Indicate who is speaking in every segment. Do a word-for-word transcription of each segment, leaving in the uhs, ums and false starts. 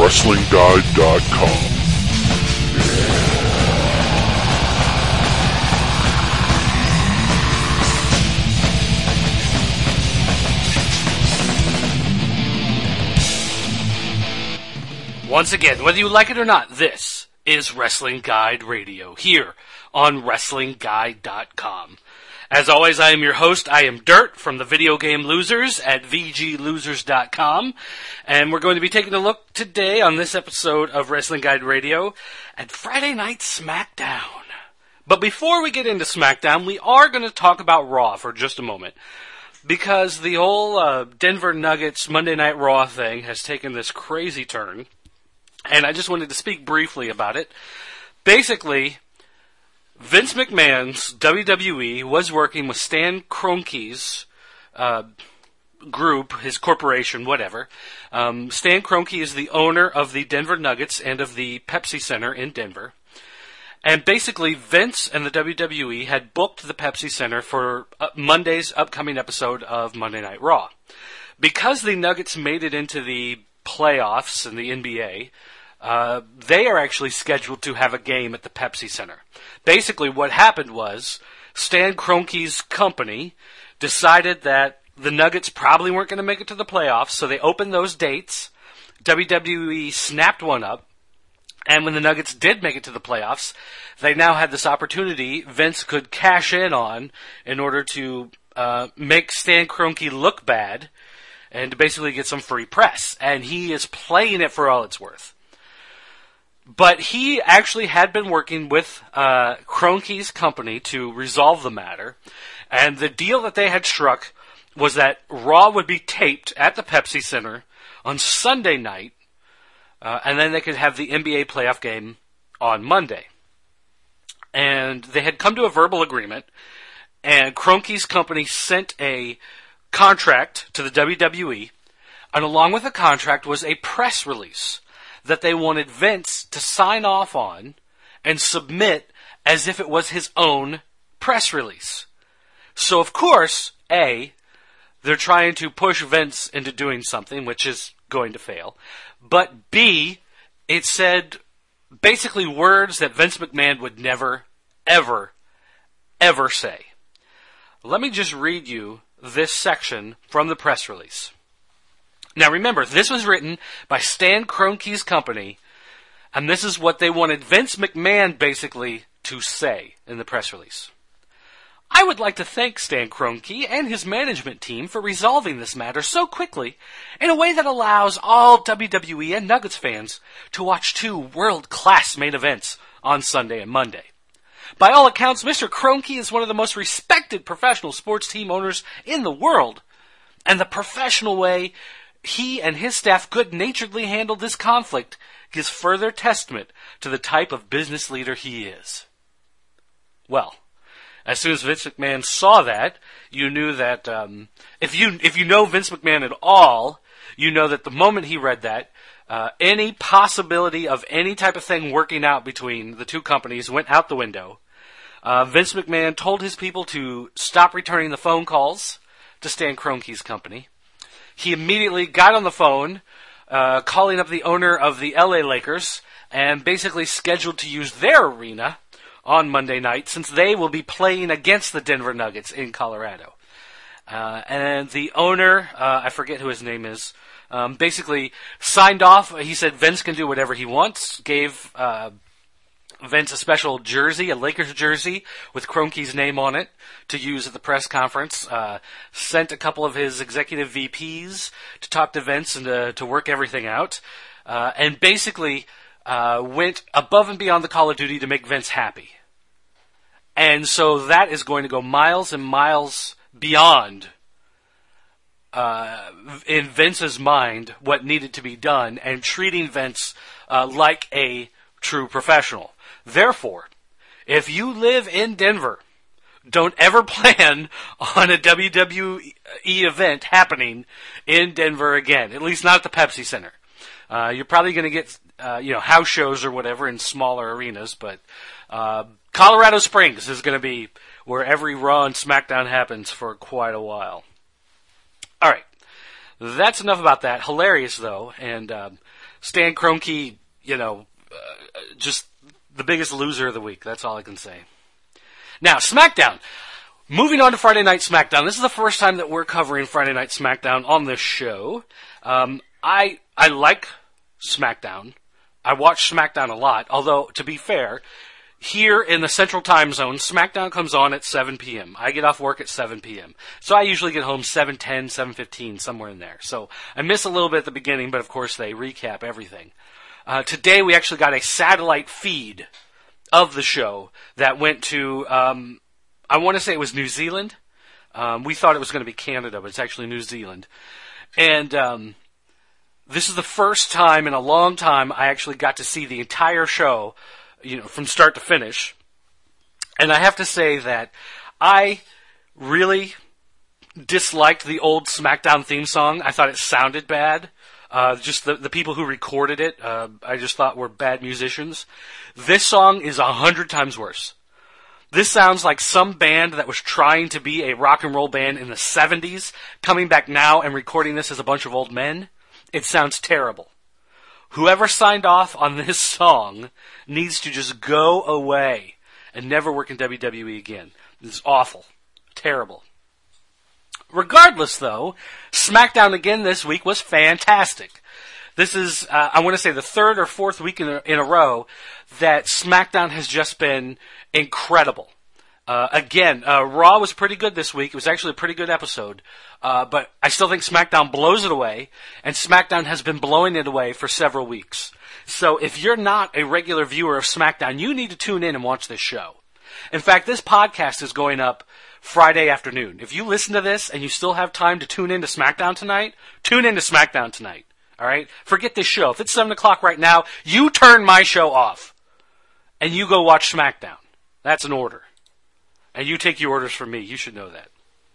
Speaker 1: wrestling guide dot com.
Speaker 2: Once again, whether you like it or not, this is Wrestling Guide Radio, here on wrestling guide dot com. As always, I am your host. I am Dirt from the Video Game Losers at v g losers dot com, and we're going to be taking a look today on this episode of Wrestling Guide Radio at Friday Night SmackDown. But before we get into SmackDown, we are going to talk about Raw for just a moment, because the whole uh, Denver Nuggets Monday Night Raw thing has taken this crazy turn. And I just wanted to speak briefly about it. Basically, Vince McMahon's W W E was working with Stan Kroenke's uh, group, his corporation, whatever. Um, Stan Kroenke is the owner of the Denver Nuggets and of the Pepsi Center in Denver. And basically, Vince and the W W E had booked the Pepsi Center for uh, Monday's upcoming episode of Monday Night Raw. Because the Nuggets made it into the playoffs in the N B A, Uh, they are actually scheduled to have a game at the Pepsi Center. Basically, what happened was Stan Kroenke's company decided that the Nuggets probably weren't going to make it to the playoffs, so they opened those dates. W W E snapped one up, and when the Nuggets did make it to the playoffs, they now had this opportunity Vince could cash in on in order to uh, make Stan Kroenke look bad and to basically get some free press. And he is playing it for all it's worth. But he actually had been working with uh, Kroenke's company to resolve the matter, and the deal that they had struck was that Raw would be taped at the Pepsi Center on Sunday night, uh, and then they could have the N B A playoff game on Monday. And they had come to a verbal agreement, and Kroenke's company sent a contract to the W W E, and along with the contract was a press release that they wanted Vince to sign off on and submit as if it was his own press release. So, of course, A, they're trying to push Vince into doing something, which is going to fail. But B, it said basically words that Vince McMahon would never, ever, ever say. Let me just read you this section from the press release. Now remember, this was written by Stan Kroenke's company, and this is what they wanted Vince McMahon basically to say in the press release. I would like to thank Stan Kroenke and his management team for resolving this matter so quickly in a way that allows all W W E and Nuggets fans to watch two world-class main events on Sunday and Monday. By all accounts, Mister Kroenke is one of the most respected professional sports team owners in the world, and the professional way he and his staff good-naturedly handled this conflict gives further testament to the type of business leader he is. Well, as soon as Vince McMahon saw that, you knew that um, if you if you know Vince McMahon at all, you know that the moment he read that, uh, any possibility of any type of thing working out between the two companies went out the window. Uh, Vince McMahon told his people to stop returning the phone calls to Stan Kroenke's company. He immediately got on the phone, uh, calling up the owner of the L A Lakers, and basically scheduled to use their arena on Monday night, since they will be playing against the Denver Nuggets in Colorado. Uh, and the owner, uh, I forget who his name is, um, basically signed off. He said Vince can do whatever he wants, gave uh, Vince a special jersey, a Lakers jersey, with Kroenke's name on it to use at the press conference. Uh, sent a couple of his executive V Ps to talk to Vince and to, to work everything out. Uh, and basically uh, went above and beyond the Call of Duty to make Vince happy. And so that is going to go miles and miles beyond, uh, in Vince's mind, what needed to be done, and treating Vince uh, like a true professional. Therefore, if you live in Denver, don't ever plan on a W W E event happening in Denver again, at least not at the Pepsi Center. Uh, you're probably going to get, uh, you know, house shows or whatever in smaller arenas, but uh, Colorado Springs is going to be where every Raw and SmackDown happens for quite a while. All right, that's enough about that. Hilarious, though, and um, Stan Kroenke, you know, uh, just the biggest loser of the week. That's all I can say. Now, SmackDown. Moving on to Friday Night SmackDown. This is the first time that we're covering Friday Night SmackDown on this show. Um, I I like SmackDown. I watch SmackDown a lot. Although, to be fair, here in the Central Time Zone, SmackDown comes on at seven p.m. I get off work at seven p.m. So I usually get home seven ten, seven fifteen, somewhere in there. So I miss a little bit at the beginning, but of course they recap everything. Uh, today we actually got a satellite feed of the show that went to... Um, I want to say it was New Zealand. Um, we thought it was going to be Canada, but it's actually New Zealand. And um, this is the first time in a long time I actually got to see the entire show, you know, from start to finish. And I have to say that I really disliked the old SmackDown theme song. I thought it sounded bad. Uh, just the, the people who recorded it, uh, I just thought were bad musicians. This song is a hundred times worse. This sounds like some band that was trying to be a rock and roll band in the seventies, coming back now and recording this as a bunch of old men. It sounds terrible. Whoever signed off on this song needs to just go away and never work in W W E again. This is awful. Terrible. Regardless, though, SmackDown again this week was fantastic. This is, uh, I want to say, the third or fourth week in a, in a row that SmackDown has just been incredible. Uh, again, uh, Raw was pretty good this week. It was actually a pretty good episode. Uh, but I still think SmackDown blows it away, and SmackDown has been blowing it away for several weeks. So if you're not a regular viewer of SmackDown, you need to tune in and watch this show. In fact, this podcast is going up Friday afternoon. If you listen to this and you still have time to tune in to SmackDown tonight, tune in to SmackDown tonight. All right? Forget this show. If it's seven o'clock right now, you turn my show off, and you go watch SmackDown. That's an order. And you take your orders from me. You should know that.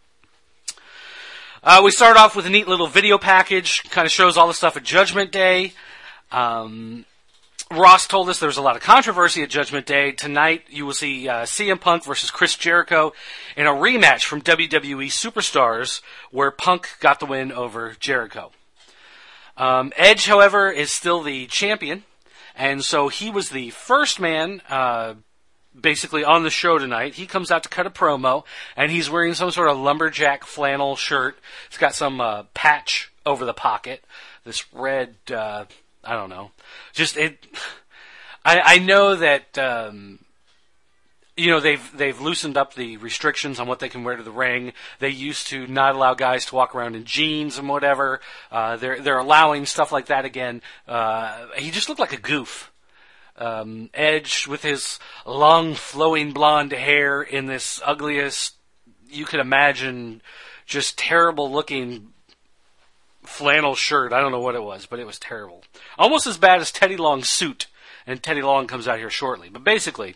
Speaker 2: Uh, we start off with a neat little video package. Kind of shows all the stuff at Judgment Day. Um, Ross told us there was a lot of controversy at Judgment Day. Tonight, you will see uh, C M Punk versus Chris Jericho in a rematch from W W E Superstars, where Punk got the win over Jericho. Um, Edge, however, is still the champion, and so he was the first man uh, basically on the show tonight. He comes out to cut a promo, and he's wearing some sort of lumberjack flannel shirt. It's got some uh, patch over the pocket, this red, uh, I don't know. Just, it, I, I know that, um, you know, they've, they've loosened up the restrictions on what they can wear to the ring. They used to not allow guys to walk around in jeans and whatever. Uh, they're, they're allowing stuff like that again. Uh, he just looked like a goof. Um, Edge with his long flowing blonde hair in this ugliest, you could imagine, just terrible looking flannel shirt. I don't know what it was, but it was terrible. Almost as bad as Teddy Long's suit, and Teddy Long comes out here shortly. But basically,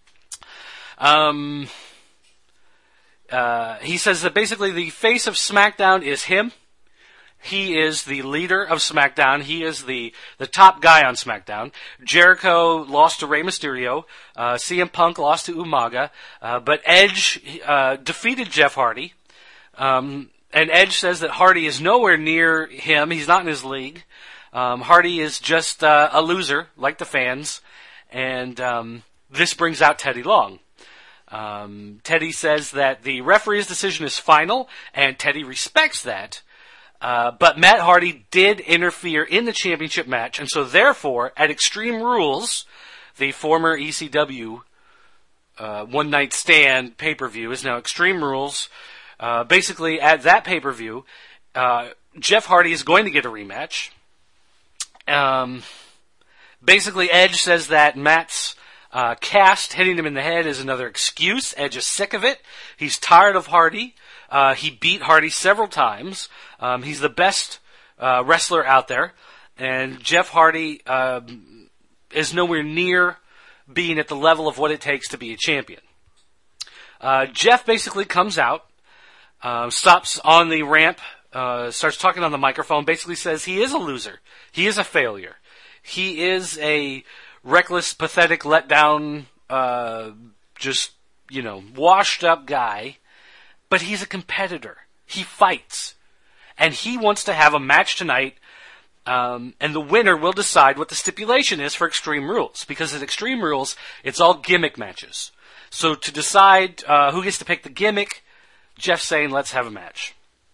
Speaker 2: um, uh, he says that basically the face of SmackDown is him. He is the leader of SmackDown. He is the, the top guy on SmackDown. Jericho lost to Rey Mysterio. Uh, C M Punk lost to Umaga. Uh, but Edge uh, defeated Jeff Hardy. Um, and Edge says that Hardy is nowhere near him. He's not in his league. Um, Hardy is just uh, a loser, like the fans. And um, this brings out Teddy Long. Um, Teddy says that the referee's decision is final, and Teddy respects that. Uh, but Matt Hardy did interfere in the championship match, and so therefore, at Extreme Rules, the former E C W uh, One Night Stand pay-per-view is now Extreme Rules. Uh, basically, at that pay-per-view, uh, Jeff Hardy is going to get a rematch. Um, basically, Edge says that Matt's uh, cast hitting him in the head is another excuse. Edge is sick of it. He's tired of Hardy. Uh, he beat Hardy several times. Um, he's the best uh, wrestler out there. And Jeff Hardy uh, is nowhere near being at the level of what it takes to be a champion. Uh, Jeff basically comes out, uh, stops on the ramp, uh, starts talking on the microphone, basically says he is a loser. He is a failure. He is a reckless, pathetic, letdown, uh, just, you know, washed up guy. But he's a competitor. He fights. And he wants to have a match tonight Um, and the winner will decide what the stipulation is for Extreme Rules. Because at Extreme Rules, it's all gimmick matches. So to decide uh, who gets to pick the gimmick, Jeff's saying, let's have a match.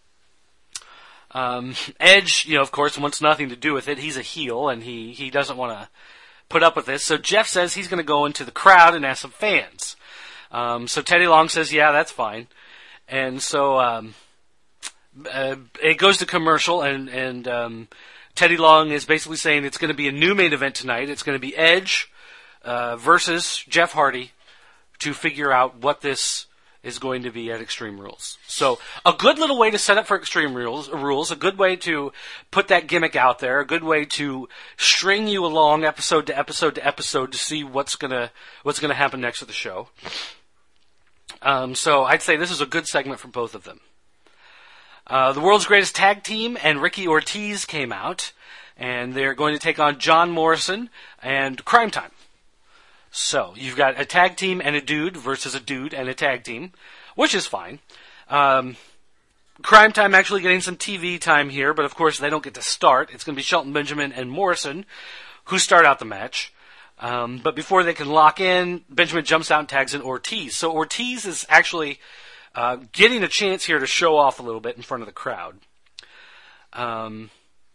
Speaker 2: Um, Edge, you know, of course, wants nothing to do with it. He's a heel, and he, he doesn't want to put up with this. So Jeff says he's going to go into the crowd and ask some fans. Um, so Teddy Long says, yeah, that's fine. And so um, uh, it goes to commercial, and, and um, Teddy Long is basically saying it's going to be a new main event tonight. It's going to be Edge uh, versus Jeff Hardy to figure out what this is going to be at Extreme Rules. So a good little way to set up for Extreme Rules, rules, a good way to put that gimmick out there, a good way to string you along episode to episode to episode to see what's gonna what's gonna happen next to the show. Um, so I'd say this is a good segment for both of them. Uh, the World's Greatest Tag Team and Ricky Ortiz came out, and they're going to take on John Morrison and Crime Time. So, you've got a tag team and a dude versus a dude and a tag team, which is fine. Um, Crime Time actually getting some T V time here, but of course they don't get to start. It's going to be Shelton Benjamin and Morrison who start out the match. Um, but before they can lock in, Benjamin jumps out and tags in Ortiz. So Ortiz is actually uh, getting a chance here to show off a little bit in front of the crowd. Um,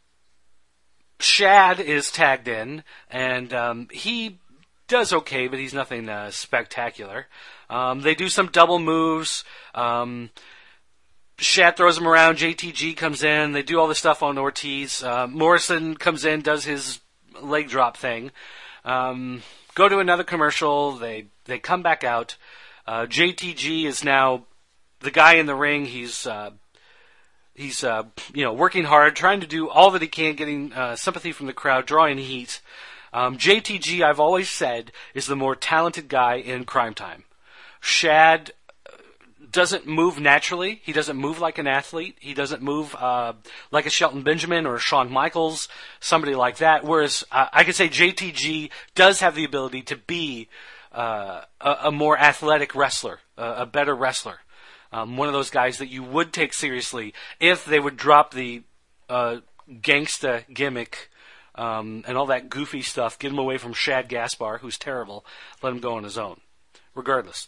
Speaker 2: Shad is tagged in, and um, he does okay, but he's nothing uh, spectacular. Um, they do some double moves. Um, Shad throws him around. J T G comes in. They do all this stuff on Ortiz. Uh, Morrison comes in, does his leg drop thing. Um, go to another commercial. They they come back out. Uh, J T G is now the guy in the ring. He's uh, he's uh, you know working hard, trying to do all that he can, getting uh, sympathy from the crowd, drawing heat. Um, J T G, I've always said, is the more talented guy in Crime Time. Shad doesn't move naturally. He doesn't move like an athlete. He doesn't move uh, like a Shelton Benjamin or a Shawn Michaels, somebody like that. Whereas uh, I could say J T G does have the ability to be uh, a, a more athletic wrestler, a, a better wrestler. Um, one of those guys that you would take seriously if they would drop the uh, gangsta gimmick Um, and all that goofy stuff, get him away from Shad Gaspar, who's terrible, let him go on his own. Regardless.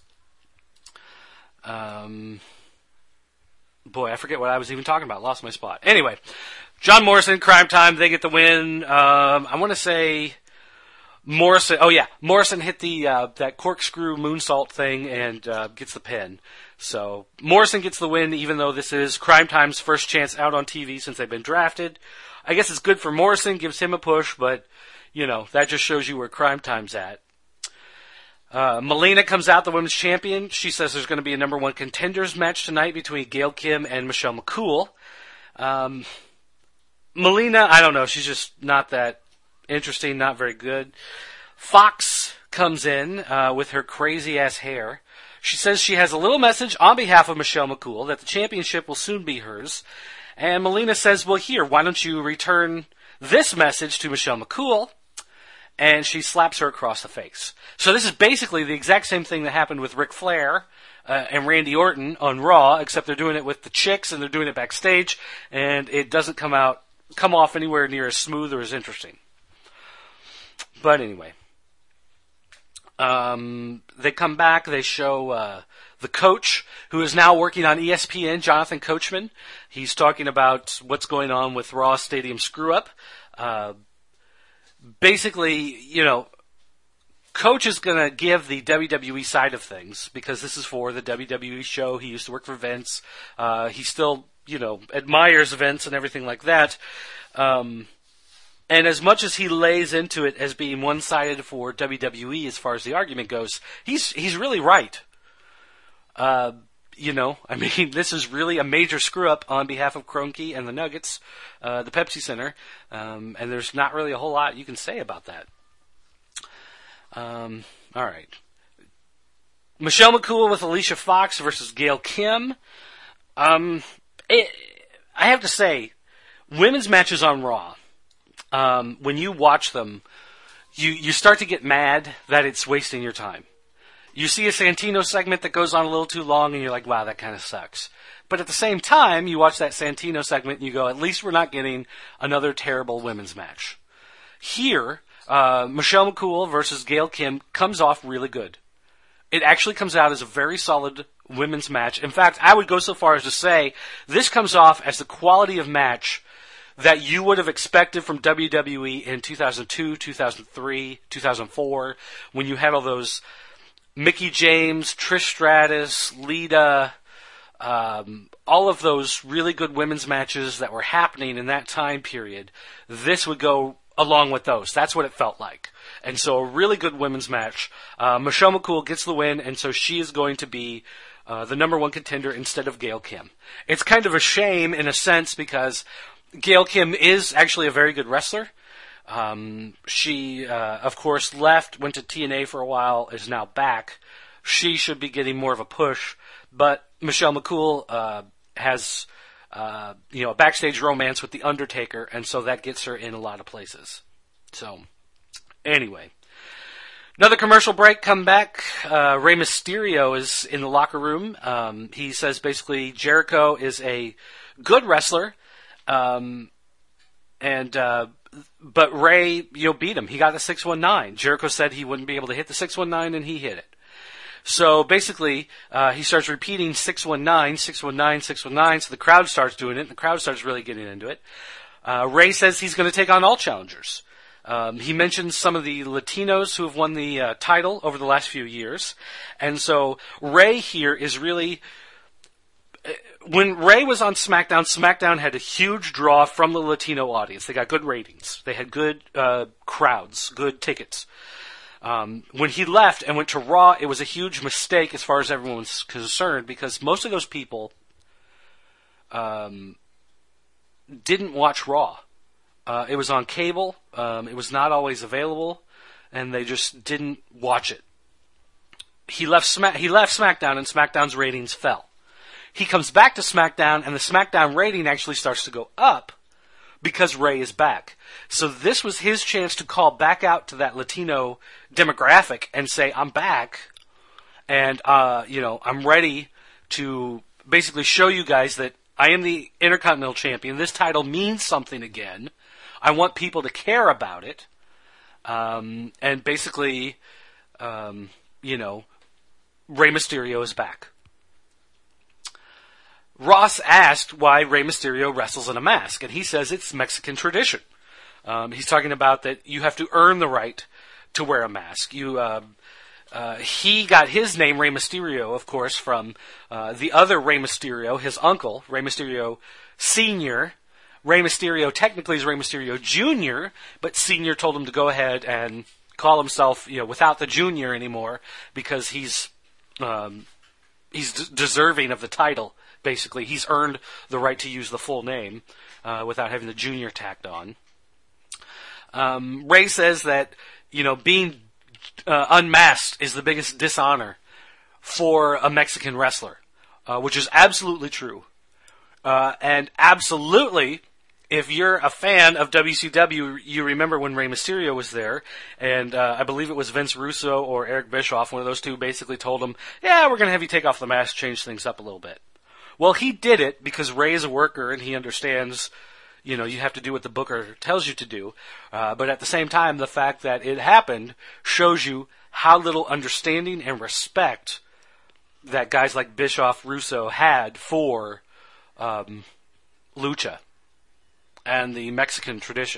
Speaker 2: Um, boy, I forget what I was even talking about. Lost my spot. Anyway, John Morrison, Crime Time, they get the win. Um, I want to say Morrison, oh yeah, Morrison hit the uh, that corkscrew moonsault thing and uh, gets the pin. So Morrison gets the win, even though this is Crime Time's first chance out on T V since they've been drafted. I guess it's good for Morrison, gives him a push, but, you know, that just shows you where Crime Time's at. Uh, Melina comes out, the women's champion. She says there's going to be a number one contenders match tonight between Gail Kim and Michelle McCool. Um, Melina, I don't know, she's just not that interesting, not very good. Fox comes in uh, with her crazy-ass hair. She says she has a little message on behalf of Michelle McCool that the championship will soon be hers. And Melina says, well, here, why don't you return this message to Michelle McCool? And she slaps her across the face. So this is basically the exact same thing that happened with Ric Flair uh, and Randy Orton on Raw, except they're doing it with the chicks and they're doing it backstage, and it doesn't come out, come off anywhere near as smooth or as interesting. But anyway, um, they come back, they show uh, the coach, who is now working on E S P N, Jonathan Coachman. He's talking about what's going on with Raw Stadium screw-up. Uh, basically, you know, Coach is going to give the W W E side of things, because this is for the W W E show. He used to work for Vince. Uh, he still, you know, admires Vince and everything like that. Um, and as much as he lays into it as being one-sided for W W E as far as the argument goes, he's he's really right. Uh, you know, I mean, this is really a major screw-up on behalf of Kroenke and the Nuggets, uh, the Pepsi Center, um, and there's not really a whole lot you can say about that. Um, all right. Michelle McCool with Alicia Fox versus Gail Kim. Um, it, I have to say, women's matches on Raw, um, when you watch them, you, you start to get mad that it's wasting your time. You see a Santino segment that goes on a little too long, and you're like, wow, that kind of sucks. But at the same time, you watch that Santino segment, and you go, at least we're not getting another terrible women's match. Here, uh, Michelle McCool versus Gail Kim comes off really good. It actually comes out as a very solid women's match. In fact, I would go so far as to say this comes off as the quality of match that you would have expected from W W E in two thousand two, two thousand three, two thousand four, when you had all those Mickie James, Trish Stratus, Lita, um, all of those really good women's matches that were happening in that time period. This would go along with those. That's what it felt like. And so a really good women's match. Uh, Michelle McCool gets the win, and so she is going to be uh, the number one contender instead of Gail Kim. It's kind of a shame in a sense because Gail Kim is actually a very good wrestler. Um, she, uh, of course, left, went to T N A for a while, is now back. She should be getting more of a push, but Michelle McCool uh, has, uh, you know, a backstage romance with The Undertaker, and so that gets her in a lot of places. So, anyway. Another commercial break, come back. Uh, Rey Mysterio is in the locker room. Um, he says basically Jericho is a good wrestler, um, and, uh, but Ray, you know, beat him. He got the six one nine. Jericho said he wouldn't be able to hit the six one nine, and he hit it. So basically, uh, he starts repeating six one nine, six one nine, six one nine, so the crowd starts doing it, and the crowd starts really getting into it. Uh, Ray says he's going to take on all challengers. Um, he mentions some of the Latinos who have won the uh, title over the last few years. And so Ray here is really... When Ray was on SmackDown, SmackDown had a huge draw from the Latino audience. They got good ratings. They had good uh, crowds, good tickets. Um, when he left and went to Raw, it was a huge mistake as far as everyone was concerned because most of those people um, didn't watch Raw. Uh, it was on cable. Um, it was not always available, and they just didn't watch it. He left Smack- he left SmackDown, and SmackDown's ratings fell. He comes back to SmackDown, and the SmackDown rating actually starts to go up because Ray is back. So this was his chance to call back out to that Latino demographic and say, I'm back, and, uh, you know, I'm ready to basically show you guys that I am the Intercontinental Champion. This title means something again. I want people to care about it. Um, and basically, um, you know, Rey Mysterio is back. Ross asked why Rey Mysterio wrestles in a mask, and he says it's Mexican tradition. Um, he's talking about that you have to earn the right to wear a mask. You, uh, uh, he got his name, Rey Mysterio, of course, from uh, the other Rey Mysterio, his uncle, Rey Mysterio Senior. Rey Mysterio technically is Rey Mysterio Junior, but Senior told him to go ahead and call himself, you know, without the Junior anymore because he's um, he's d- deserving of the title. Basically, he's earned the right to use the full name uh, without having the Junior tacked on. Um, Ray says that, you know, being uh, unmasked is the biggest dishonor for a Mexican wrestler, uh, which is absolutely true. Uh, and absolutely, if you're a fan of W C W, you remember when Rey Mysterio was there, and uh, I believe it was Vince Russo or Eric Bischoff, one of those two, basically told him, yeah, we're going to have you take off the mask, change things up a little bit. Well, he did it because Ray is a worker and he understands, you know, you have to do what the booker tells you to do. Uh, but at the same time, the fact that it happened shows you how little understanding and respect that guys like Bischoff, Russo had for um, lucha and the Mexican tradition.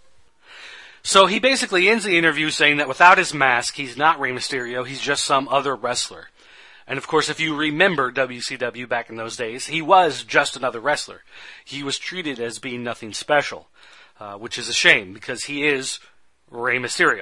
Speaker 2: So he basically ends the interview saying that without his mask, he's not Rey Mysterio, he's just some other wrestler. And of course, if you remember W C W back in those days, he was just another wrestler. He was treated as being nothing special, uh, which is a shame because he is Rey Mysterio.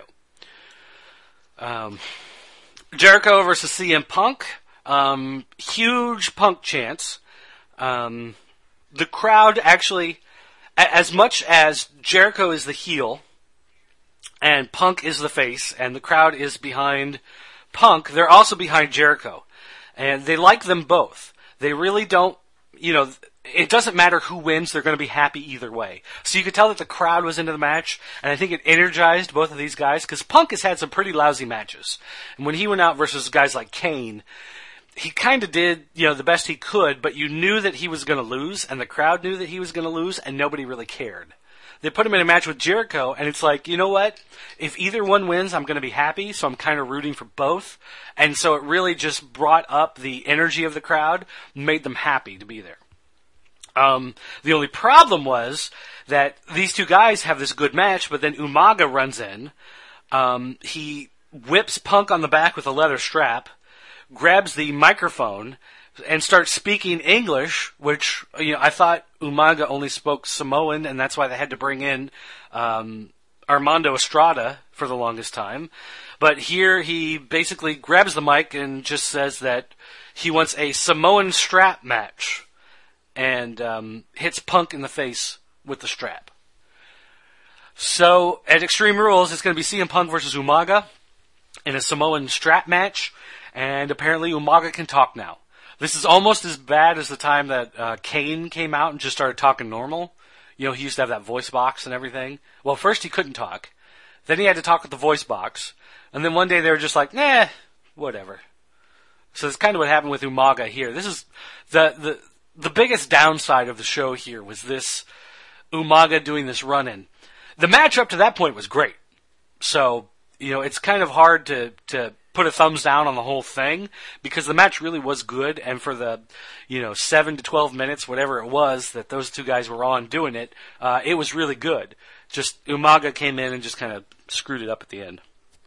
Speaker 2: Um, Jericho versus C M Punk. Um, huge Punk chants. Um, the crowd actually, as much as Jericho is the heel and Punk is the face, and the crowd is behind Punk, they're also behind Jericho. And they like them both. They really don't, you know, it doesn't matter who wins, they're going to be happy either way. So you could tell that the crowd was into the match, and I think it energized both of these guys, because Punk has had some pretty lousy matches. And when he went out versus guys like Kane, he kind of did, you know, the best he could, but you knew that he was going to lose, and the crowd knew that he was going to lose, and nobody really cared. They put him in a match with Jericho, and it's like, you know what? If either one wins, I'm going to be happy, so I'm kind of rooting for both. And so it really just brought up the energy of the crowd, made them happy to be there. Um, the only problem was that these two guys have this good match, but then Umaga runs in. Um, he whips Punk on the back with a leather strap, grabs the microphone, and starts speaking English, which, you know, I thought Umaga only spoke Samoan, and that's why they had to bring in um, Armando Estrada for the longest time. But here he basically grabs the mic and just says that he wants a Samoan strap match, and um, hits Punk in the face with the strap. So at Extreme Rules, it's going to be C M Punk versus Umaga in a Samoan strap match, and apparently Umaga can talk now. This is almost as bad as the time that uh, Kane came out and just started talking normal. You know, he used to have that voice box and everything. Well, first he couldn't talk. Then he had to talk with the voice box. And then one day they were just like, nah, whatever. So that's kind of what happened with Umaga here. This is the the the biggest downside of the show here was this Umaga doing this run-in. The match up to that point was great. So, you know, it's kind of hard to, to put a thumbs down on the whole thing, because the match really was good, and for the, you know, seven to twelve minutes, whatever it was, that those two guys were on doing it, uh, it was really good. Just, Umaga came in and just kind of screwed it up at the end.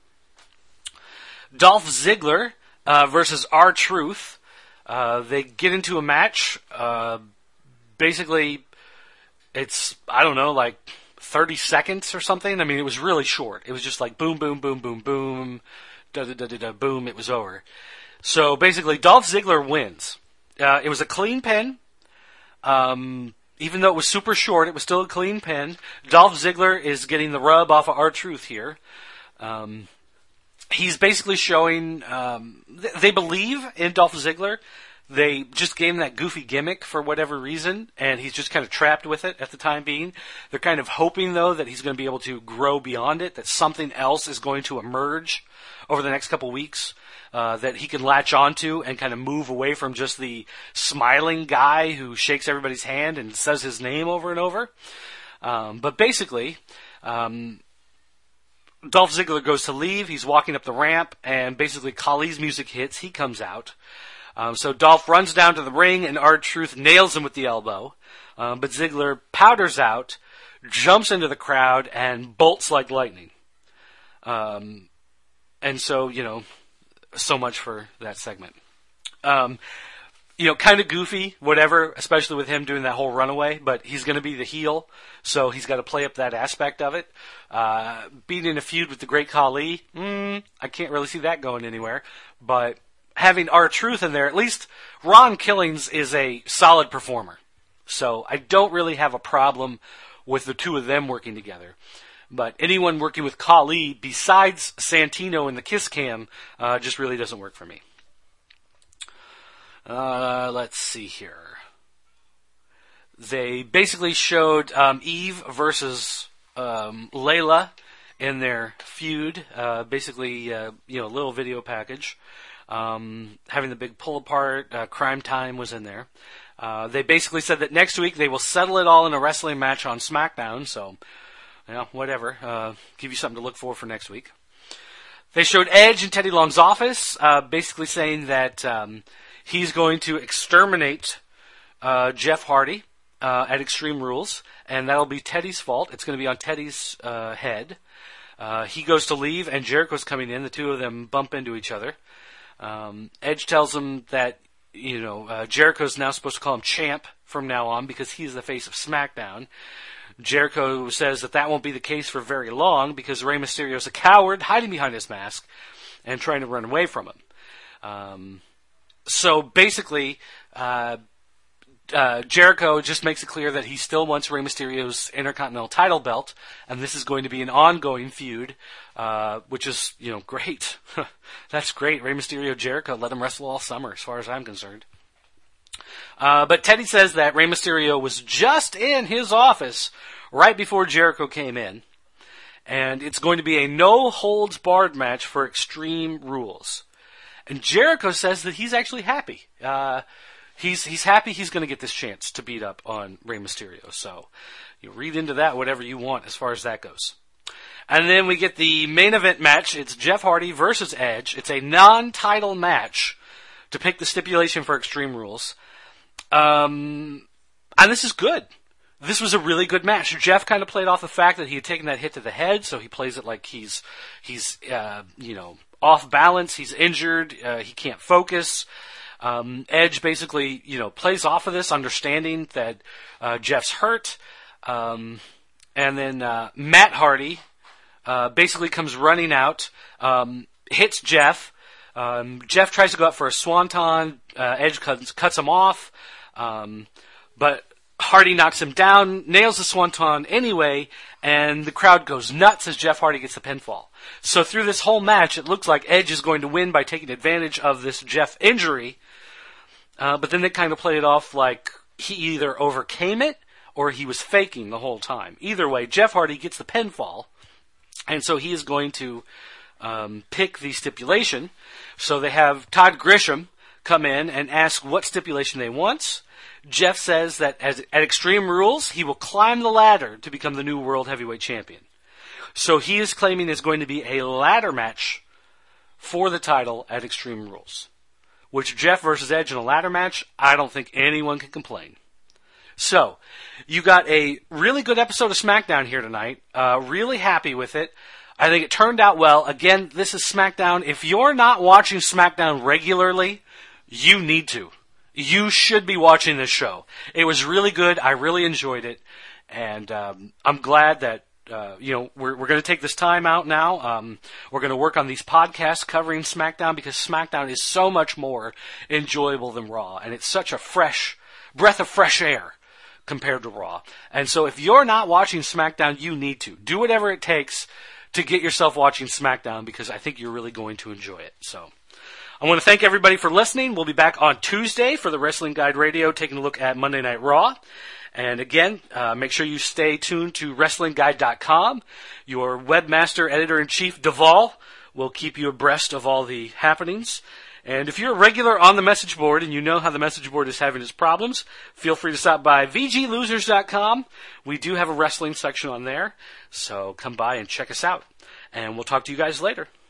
Speaker 2: Dolph Ziggler, uh, versus R-Truth. Uh, they get into a match, uh, basically, it's, I don't know, like thirty seconds or something. I mean, it was really short. It was just like boom, boom, boom, boom, boom, da da da da da, boom, it was over. So basically, Dolph Ziggler wins. Uh, it was a clean pin. Um, even though it was super short, it was still a clean pin. Dolph Ziggler is getting the rub off of R-Truth here. Um, he's basically showing, um, th- they believe in Dolph Ziggler. They just gave him that goofy gimmick for whatever reason, and he's just kind of trapped with it at the time being. They're kind of hoping, though, that he's going to be able to grow beyond it, that something else is going to emerge over the next couple weeks, uh, that he can latch onto and kind of move away from just the smiling guy who shakes everybody's hand and says his name over and over. Um, but basically, um, Dolph Ziggler goes to leave. He's walking up the ramp, and basically Khali's music hits. He comes out. Um, so Dolph runs down to the ring, and R-Truth nails him with the elbow. Um, but Ziggler powders out, jumps into the crowd, and bolts like lightning. Um, and so, you know, so much for that segment. Um, you know, kind of goofy, whatever, especially with him doing that whole runaway, but he's going to be the heel, so he's got to play up that aspect of it. Uh, being in a feud with the Great Khali, mm, I can't really see that going anywhere, but having R-Truth in there, at least Ron Killings is a solid performer. So I don't really have a problem with the two of them working together. But anyone working with Khali besides Santino and the Kiss Cam uh, just really doesn't work for me. Uh, let's see here. They basically showed um, Eve versus um, Layla in their feud. Uh, basically, uh, you know, a little video package. Um, having the big pull apart, uh, Crime Time was in there. Uh, they basically said that next week they will settle it all in a wrestling match on SmackDown, so, you know, whatever. Uh, give you something to look for for next week. They showed Edge in Teddy Long's office, uh, basically saying that, um, he's going to exterminate, uh, Jeff Hardy, uh, at Extreme Rules, and that'll be Teddy's fault. It's going to be on Teddy's, uh, head. Uh, he goes to leave, and Jericho's coming in. The two of them bump into each other. Um, Edge tells him that, you know, uh, Jericho's now supposed to call him Champ from now on because he's the face of SmackDown. Jericho says that that won't be the case for very long because Rey Mysterio's a coward hiding behind his mask and trying to run away from him. Um, so basically, uh, uh, Jericho just makes it clear that he still wants Rey Mysterio's Intercontinental title belt, and this is going to be an ongoing feud, uh, which is, you know, great. That's great. Rey Mysterio, Jericho, let him wrestle all summer, as far as I'm concerned. Uh, but Teddy says that Rey Mysterio was just in his office right before Jericho came in. And it's going to be a no-holds-barred match for Extreme Rules. And Jericho says that he's actually happy. Uh, he's he's happy he's going to get this chance to beat up on Rey Mysterio. So you read into that whatever you want as far as that goes. And then we get the main event match. It's Jeff Hardy versus Edge. It's a non-title match to pick the stipulation for Extreme Rules. Um, and this is good. This was a really good match. Jeff kind of played off the fact that he had taken that hit to the head, so he plays it like he's, he's, uh, you know, off balance. He's injured. Uh, he can't focus. Um, Edge basically, you know, plays off of this, understanding that uh, Jeff's hurt. Um, and then uh, Matt Hardy uh, basically comes running out, um, hits Jeff. Um, Jeff tries to go up for a swanton. Uh, Edge cuts, cuts him off. Um, but Hardy knocks him down, nails the swanton anyway, and the crowd goes nuts as Jeff Hardy gets the pinfall. So through this whole match, it looks like Edge is going to win by taking advantage of this Jeff injury. Uh, but then they kind of played it off like he either overcame it or he was faking the whole time. Either way, Jeff Hardy gets the pinfall, and so he is going to um, pick the stipulation. So they have Todd Grisham come in and ask what stipulation they want. Jeff says that as, at Extreme Rules, he will climb the ladder to become the new World Heavyweight Champion. So he is claiming there's going to be a ladder match for the title at Extreme Rules. Which Jeff versus Edge in a ladder match, I don't think anyone can complain. So, you got a really good episode of SmackDown here tonight. Uh, really happy with it. I think it turned out well. Again, this is SmackDown. If you're not watching SmackDown regularly, you need to. You should be watching this show. It was really good. I really enjoyed it. And um, I'm glad that, uh, you know, we're, we're going to take this time out now. Um, we're going to work on these podcasts covering SmackDown because SmackDown is so much more enjoyable than Raw. And it's such a fresh, breath of fresh air compared to Raw. And so if you're not watching SmackDown, you need to. Do whatever it takes to get yourself watching SmackDown because I think you're really going to enjoy it. So I want to thank everybody for listening. We'll be back on Tuesday for the Wrestling Guide Radio, taking a look at Monday Night Raw. And again, uh, make sure you stay tuned to Wrestling Guide dot com. Your webmaster, editor-in-chief, Duvall, will keep you abreast of all the happenings. And if you're a regular on the message board and you know how the message board is having its problems, feel free to stop by V G losers dot com. We do have a wrestling section on there, so come by and check us out. And we'll talk to you guys later.